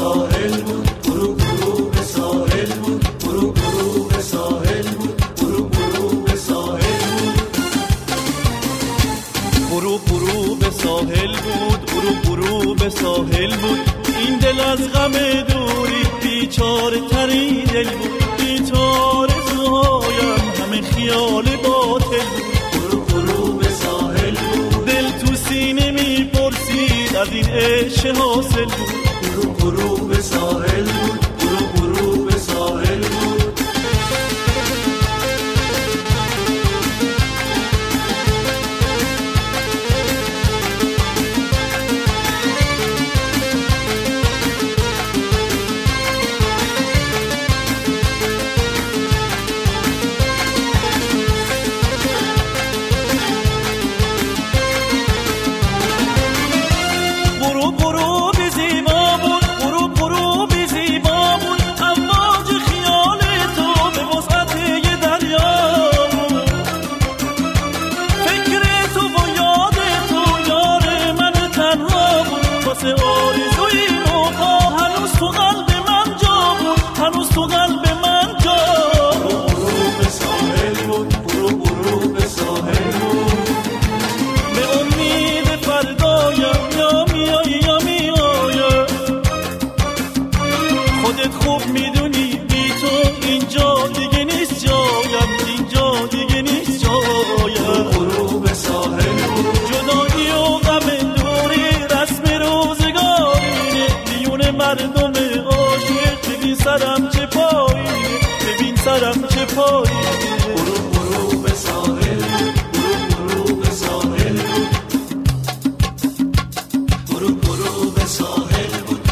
ساحل بود، غروب غروب ساحل بود، غروب غروب ساحل بود، غروب غروب ساحل بود، غروب غروب ساحل بود، غروب غروب ساحل بود. این دل از غم دوری بیچاره ترین دل بود، بیچاره زهایم همه خیال باطل بود. غروب غروب ساحل بود، دل تو سینه میپرسید از این عشق حاصل بود. غروب غروب ساحل بود، غروب غروب ساحل بود. سرم چه پایی، ببین سرم چه پایی. غروب غروب ساحل بود، غروب غروب ساحل بود، غروب غروب ساحل بود.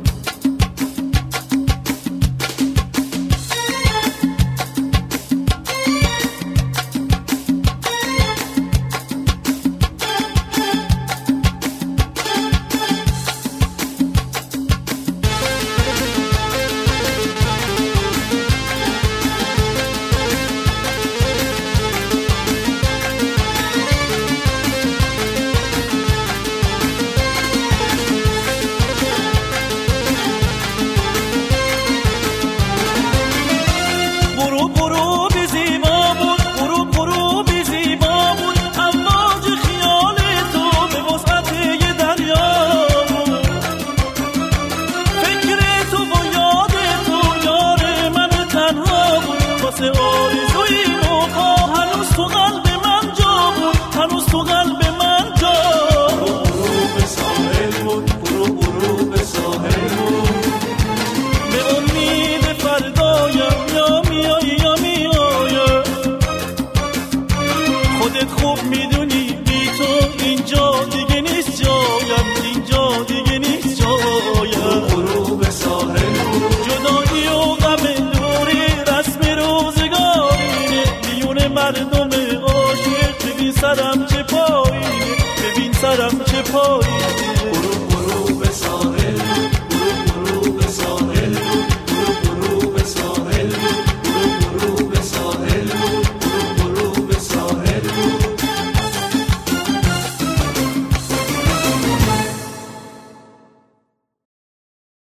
مردم عاشق ببین سرم چه پایی، ببین سرم چه پایی.